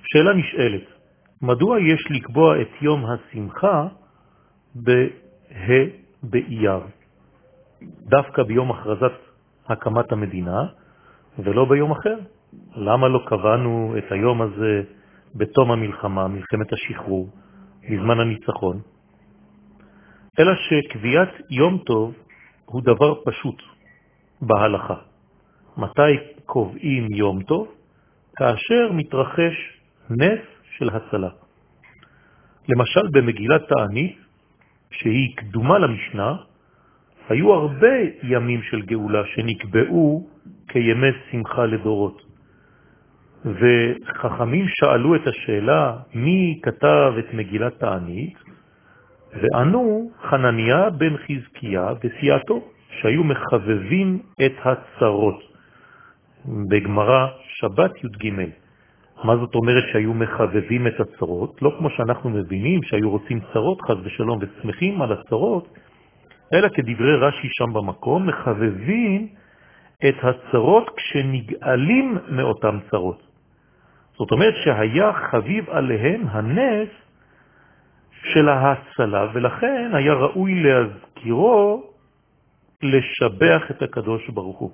שאלה נשאלת, מדוע יש לקבוע את יום השמחה באייר? דווקא ביום הכרזת הקמת המדינה ולא ביום אחר? למה לא קבענו את היום הזה בתום המלחמה, מלחמת השחרור, בזמן הניצחון? אלא שקביעת יום טוב הוא דבר פשוט בהלכה. מתי קובעים יום טוב? כאשר מתרחש נס של הצלה. למשל במגילת תענית, שהיא קדומה למשנה, היו הרבה ימים של גאולה שנקבעו כימי שמחה לדורות. וחכמים שאלו את השאלה מי כתב את מגילת תענית, וענו חנניה בן חזקיה וסיעתו, שהיו מחבבים את הצרות. בגמרא שבת י"ג. מה זאת אומרת שהיו מחבבים את הצרות? לא כמו שאנחנו מבינים שהיו רוצים צרות חס ושלום ושמחים על הצרות, אלא כדברי רש"י שם במקום, מחבבים את הצרות כשנגאלים מאותם צרות. זאת אומרת שהיה חביב עליהם הנס של ההצלה, ולכן היה ראוי להזכירו לשבח את הקדוש ברוך הוא.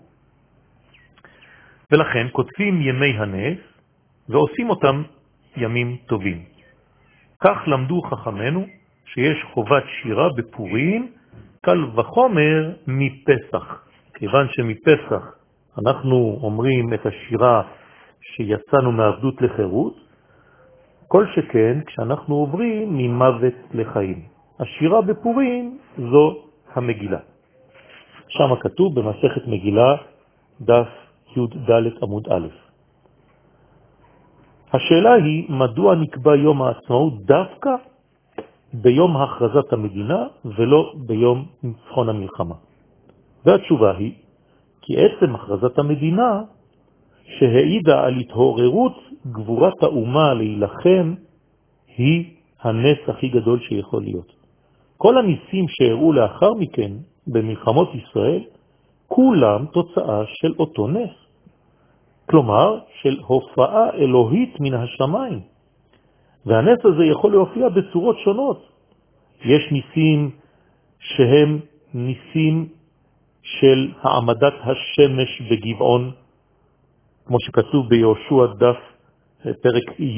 ולכן כותבים ימי הנס ועושים אותם ימים טובים. כך למדו חכמנו שיש חובת שירה בפורים קל וחומר מפסח. כיוון שמפסח אנחנו אומרים את השירה שיצאנו מעבדות לחירות, כל שכן כשאנחנו עוברים ממוות לחיים. השירה בפורים זו המגילה. שם כתוב במסכת מגילה דף י"ד עמוד א'. השאלה היא מדוע נקבע יום העצמאות דווקא ביום הכרזת המדינה ולא ביום ניצחון המלחמה. והתשובה היא כי עצם הכרזת המדינה שהעידה על התעוררות גבורת האומה להילחם היא הנס הכי גדול שיכול להיות. כל הניסים שהראו לאחר מכן במלחמות ישראל כולם תוצאה של אותו נס. כלומר של הופעה אלוהית מן השמיים. והנס הזה יכול להופיע בצורות שונות. יש ניסים שהם ניסים של העמדת השמש בגבעון, כמו שכתוב ביהושע דף פרק י'.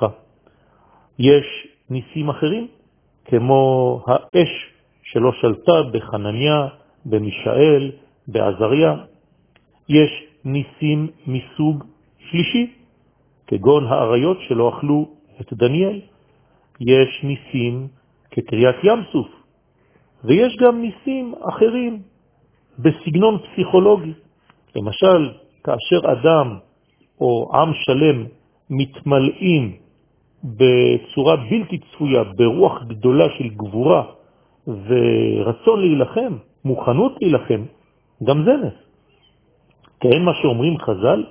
יש ניסים אחרים, כמו האש שלא שלטה בחנניה, במישאל, בעזריה. יש ניסים מסוג שלישי, כגון האריות שלא אכלו את דניאל. יש ניסים כקריאת ים סוף, ויש גם ניסים אחרים בסגנון פסיכולוגי. למשל, כאשר אדם או עם שלם מתמלאים בצורה בלתי צפויה, ברוח גדולה של גבורה ורצון להילחם, מוכנות להילחם, גם זה נס. כן, מה שאומרים חז"ל,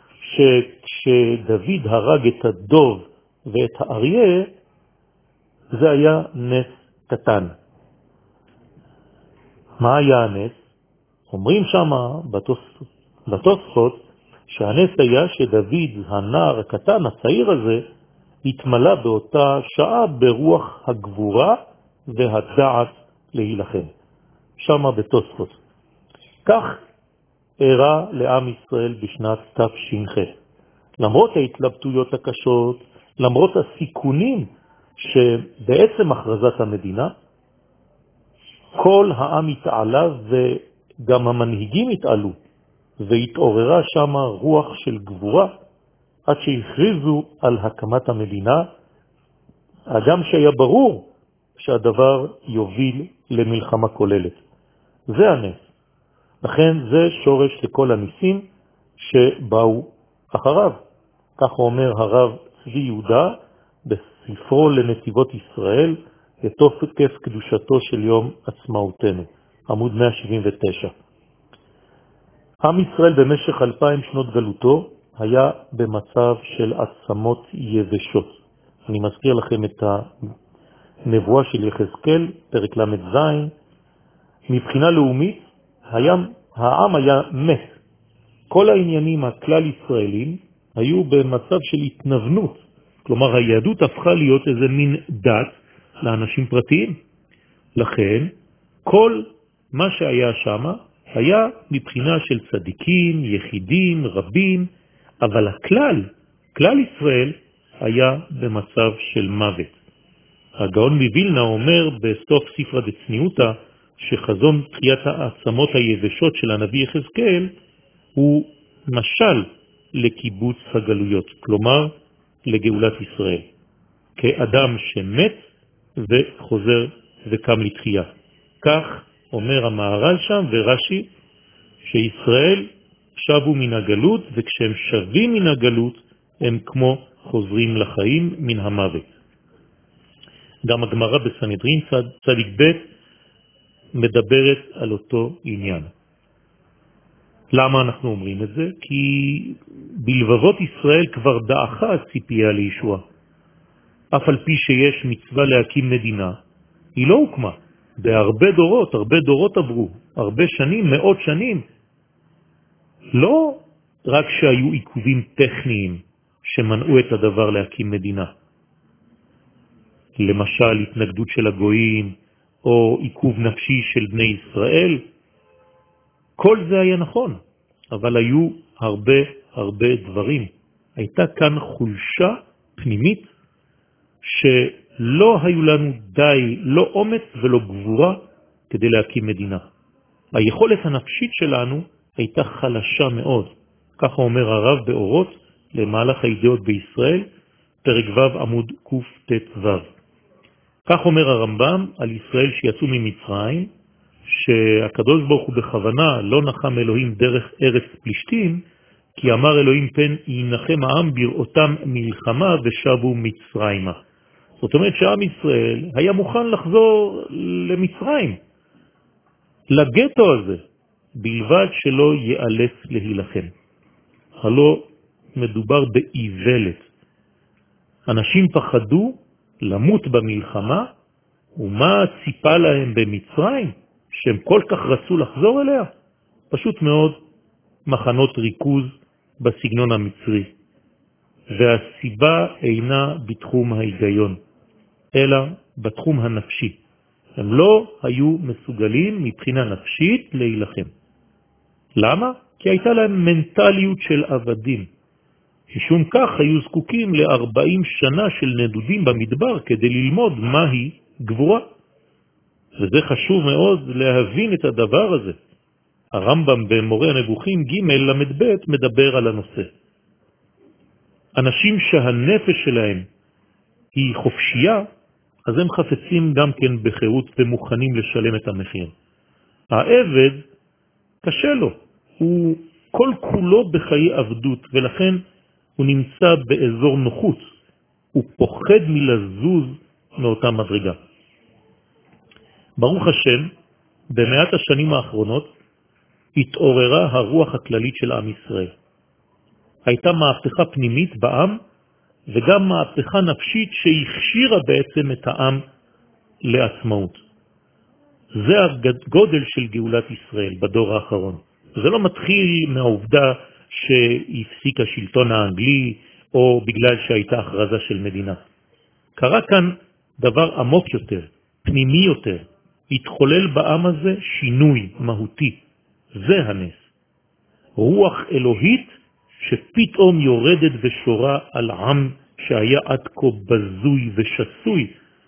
שכשדוד הרג את הדוב ואת האריה, זה היה נס קטן. מה היה הנס? אומרים שמה בתוספות שהנס היה שדוד הנער הקטן, הצעיר הזה, התמלא באותה שעה ברוח הגבורה והדעת להילחם. שמה בתוספות. כך אירע לעם ישראל בשנת תש"ח. למרות ההתלבטויות הקשות, למרות הסיכונים שבעצם הכרזת המדינה, כל העם התעלה וגם המנהיגים התעלו, והתעוררה שם רוח של גבורה, עד שהכריזו על הקמת המדינה, גם שהיה ברור שהדבר יוביל למלחמה כוללת. זה הנס. לכן זה שורש לכל הניסים שבאו אחריו. כך אומר הרב צבי יהודה בספרו לנתיבות ישראל, לתוקף קדושתו של יום עצמאותנו, עמוד 179. עם ישראל במשך 2000 שנות גלותו היה במצב של עצמות יבשות. אני מזכיר לכם את הנבואה של יחזקאל, פרק ל"ז. מבחינה לאומית, העם היה מת. כל העניינים הכלל ישראלים היו במצב של התנוונות, כלומר, היהדות הפכה להיות איזה מין דת לאנשים פרטיים. לכן, כל מה שהיה שם היה מבחינה של צדיקים, יחידים, רבים, אבל הכלל, כלל ישראל, היה במצב של מוות. הגאון מווילנה אומר בסוף ספרא דצניעותא שחזון תחיית העצמות היבשות של הנביא יחזקאל הוא משל לקיבוץ הגלויות, כלומר לגאולת ישראל, כאדם שמת וחוזר וקם לתחייה. כך אומר המהר"ל שם ורש"י, שישראל שבו מן הגלות, וכשהם שבים מן הגלות הם כמו חוזרים לחיים מן המוות. גם הגמרא בסנהדרין צדיק ב' מדברת על אותו עניין. למה אנחנו אומרים את זה? כי בלבבות ישראל כבר דעכה הציפייה לישוע. אף על פי שיש מצווה להקים מדינה, היא לא הוקמה. בהרבה דורות עברו, הרבה שנים, מאות שנים. לא רק שהיו עיכובים טכניים שמנעו את הדבר להקים מדינה. למשל, התנגדות של הגויים, או עיכוב נפשי של בני ישראל. כל זה היה נכון, אבל היו הרבה דברים. הייתה כאן חולשה פנימית, שלא היו לנו די, לא אומץ ולא גבורה, כדי להקים מדינה. היכולת הנפשית שלנו הייתה חלשה מאוד. ככה אומר הרב באורות, למהלך הידיעות בישראל, פרק ו' עמוד קט"ו. כך אומר הרמב"ם על ישראל שיצאו ממצרים, שהקדוש ברוך הוא בכוונה לא נחם אלוהים דרך ארץ פלישתים, כי אמר אלוהים פן ינחם העם בראותם מלחמה ושבו מצרימה. זאת אומרת שעם ישראל היה מוכן לחזור למצרים, לגטו הזה, בלבד שלא ייאלץ להילחם. הלא מדובר באיוולת. אנשים פחדו למות במלחמה, ומה ציפה להם במצרים, שהם כל כך רצו לחזור אליה? פשוט מאוד מחנות ריכוז בסגנון המצרי. והסיבה אינה בתחום ההיגיון, אלא בתחום הנפשי. הם לא היו מסוגלים מבחינה נפשית להילחם. למה? כי הייתה להם מנטליות של עבדים. משום כך היו זקוקים ל40 שנה של נדודים במדבר כדי ללמוד מהי גבורה. וזה חשוב מאוד להבין את הדבר הזה. הרמב"ם במורה הנבוכים ג' למד ב' מדבר על הנושא. אנשים שהנפש שלהם היא חופשייה, אז הם חפצים גם כן בחירות ומוכנים לשלם את המחיר. העבד קשה לו, הוא כל כולו בחיי עבדות, ולכן הוא נמצא באזור נוחות, הוא פוחד מלזוז מאותה מדרגה. ברוך השם, במאת השנים האחרונות התעוררה הרוח הכללית של עם ישראל. הייתה מהפכה פנימית בעם, וגם מהפכה נפשית שהכשירה בעצם את העם לעצמאות. זה הגודל של גאולת ישראל בדור האחרון. זה לא מתחיל מהעובדה שהפסיק השלטון האנגלי, או בגלל שהייתה הכרזה של מדינה. קרה כאן דבר עמוק יותר, פנימי יותר. התחולל בעם הזה שינוי מהותי. זה הנס. רוח אלוהית שפתאום יורדת ושורה על עם שהיה עד כה בזוי ושסוי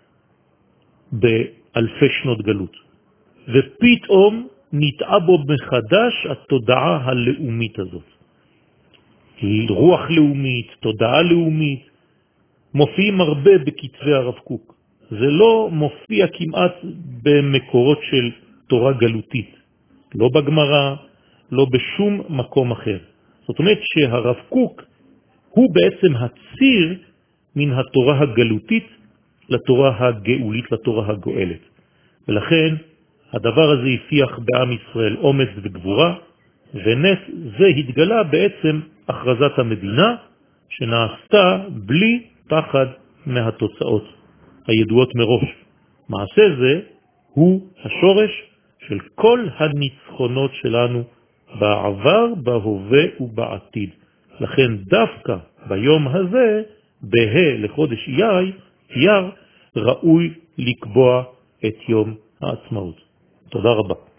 באלפי שנות גלות. ופתאום נטעה בו מחדש התודעה הלאומית הזאת. רוח לאומית, תודעה לאומית, מופיעים הרבה בכתבי הרב קוק. זה לא מופיע כמעט במקורות של תורה גלותית. לא בגמרא, לא בשום מקום אחר. זאת אומרת שהרב קוק הוא בעצם הציר מן התורה הגלותית לתורה הגאולית, לתורה הגואלת. ולכן הדבר הזה הפיח בעם ישראל אומץ וגבורה, ונס זה התגלה בעצם הכרזת המדינה שנעשתה בלי פחד מהתוצאות הידועות מראש. מעשה זה הוא השורש של כל הניצחונות שלנו בעבר, בהווה ובעתיד. לכן דווקא ביום הזה בה לחודש אייר ראוי לקבוע את יום העצמאות. תודה רבה.